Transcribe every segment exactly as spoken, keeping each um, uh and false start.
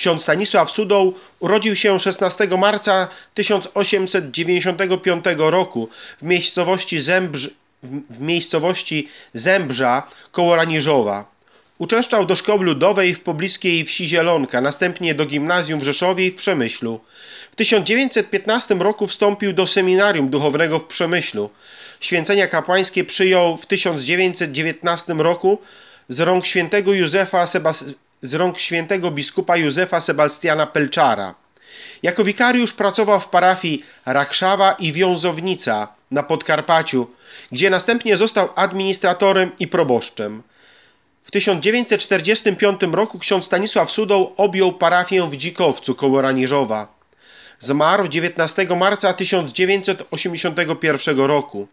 Ksiądz Stanisław Sudoł urodził się szesnastego marca tysiąc osiemset dziewięćdziesiątego piątego roku w miejscowości, Zębrz, w miejscowości Zębrza koło Raniżowa. Uczęszczał do szkoły ludowej w pobliskiej wsi Zielonka, następnie do gimnazjum w Rzeszowie i w Przemyślu. W tysiąc dziewięćset piętnastym roku wstąpił do seminarium duchownego w Przemyślu. Święcenia kapłańskie przyjął w tysiąc dziewięćset dziewiętnastym roku z rąk świętego Józefa Sebas z rąk świętego biskupa Józefa Sebastiana Pelczara. Jako wikariusz pracował w parafii Rakszawa i Wiązownica na Podkarpaciu, gdzie następnie został administratorem i proboszczem. W tysiąc dziewięćset czterdziestym piątym roku ksiądz Stanisław Sudoł objął parafię w Dzikowcu koło Raniżowa. Zmarł dziewiętnastego marca tysiąc dziewięćset osiemdziesiątego pierwszego roku.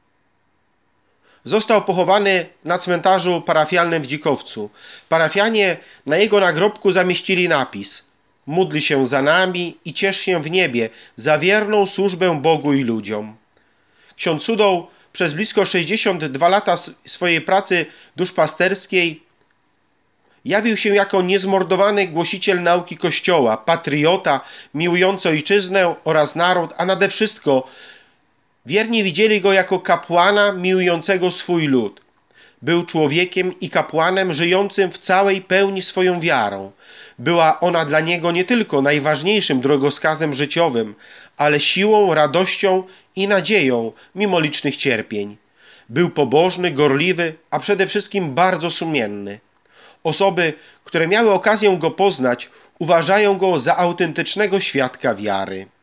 Został pochowany na cmentarzu parafialnym w Dzikowcu. Parafianie na jego nagrobku zamieścili napis: módl się za nami i ciesz się w niebie za wierną służbę Bogu i ludziom. Ksiądz Sudoł przez blisko sześćdziesiąt dwa lata swojej pracy duszpasterskiej jawił się jako niezmordowany głosiciel nauki Kościoła, patriota, miłujący ojczyznę oraz naród, a nade wszystko wierni widzieli go jako kapłana miłującego swój lud. Był człowiekiem i kapłanem żyjącym w całej pełni swoją wiarą. Była ona dla niego nie tylko najważniejszym drogowskazem życiowym, ale siłą, radością i nadzieją mimo licznych cierpień. Był pobożny, gorliwy, a przede wszystkim bardzo sumienny. Osoby, które miały okazję go poznać, uważają go za autentycznego świadka wiary.